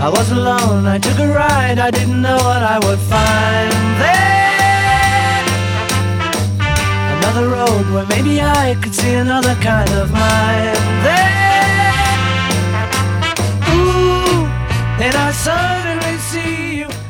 I was alone, I took a ride, I didn't know what I would find there. Another road where maybe I could see another kind of mind there. Ooh, and I suddenly see you.